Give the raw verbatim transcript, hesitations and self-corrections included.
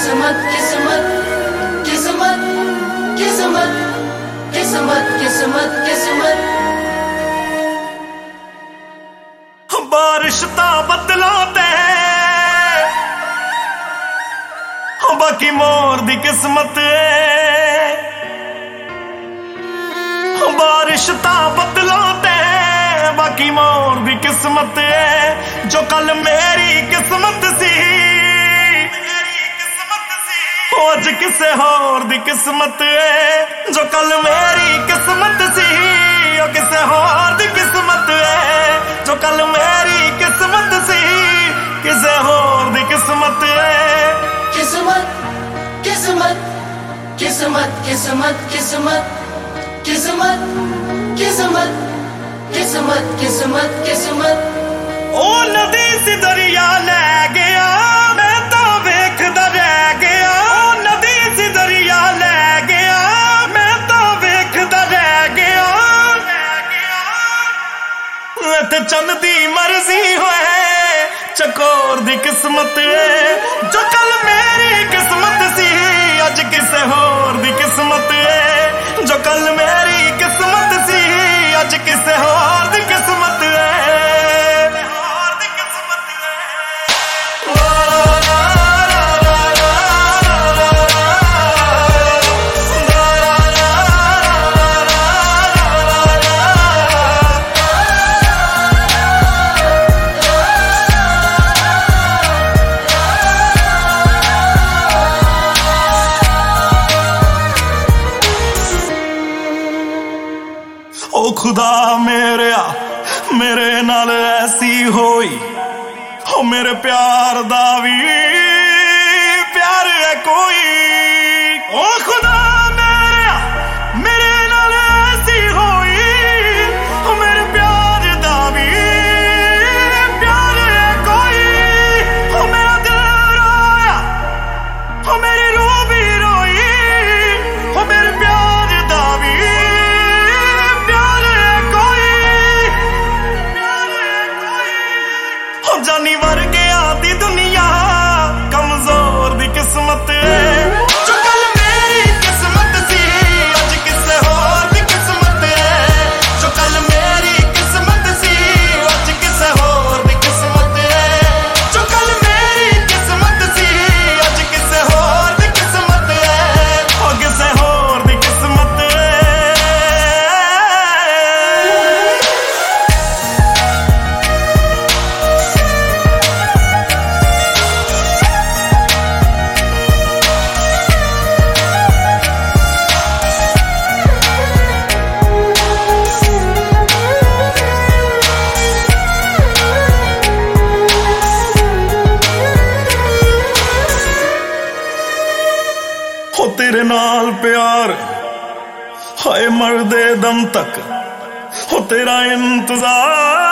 किस्मत किस्मत किस्मत किस्मत किस्मत किस्मत किस्मत बारिश ता बदलों ते बाकी मोर दी किस्मत बारिश ता बदलों ते बाकी मोर दी किस्मत जो कल मेरी किस्मत सी आज किसे होर दी किस्मत है जो कल मेरी किस्मत सी ओ किसे होर दी किस्मत है जो कल मेरी किस्मत सी किसे होर दी किस्मत है किस्मत किस्मत किस्मत किस्मत किस्मत किस्मत किस्मत किस्मत किस्मत किस्मत ओ नदी सी दरिया ले गया मैं तो वेखदा रह गया ओ नदी सी दरिया ले गया मैं तो वेखदा रह गया ते चंद दी मर्जी होए चकोर दी किस्मत है जो कल मेरी किस्मत सी आज किसे होर दी किस्मत है जो कल मेरी किस्मत सी आज किसे होर दी किस्मत है ओ खुदा मेरे मेरे नाल ऐसी होई ओ मेरे प्यार दा भी प्यार है कोई ओ खुदा मेरे मेरे नाल ऐसी होई ओ मेरे प्यार दा भी प्यार है कोई ओ मेरा दिल रोया ओ मेरी रूह भी रोई ओ मेरे प्यार दा भी जानी वर गया दी दुनिया कमजोर दी किस्मत जो कल मेरी किस्मत सी आज किसे होर दी किस्मत है जो कल मेरी किस्मत सी आज किसे होर दी किस्मत है जो कल मेरी किस्मत सी आज किसे होर दी किस्मत है ओ किसे होर दी किस्मत है हो तेरे नाल प्यार हाय मरदे दम तक हो तेरा इंतजार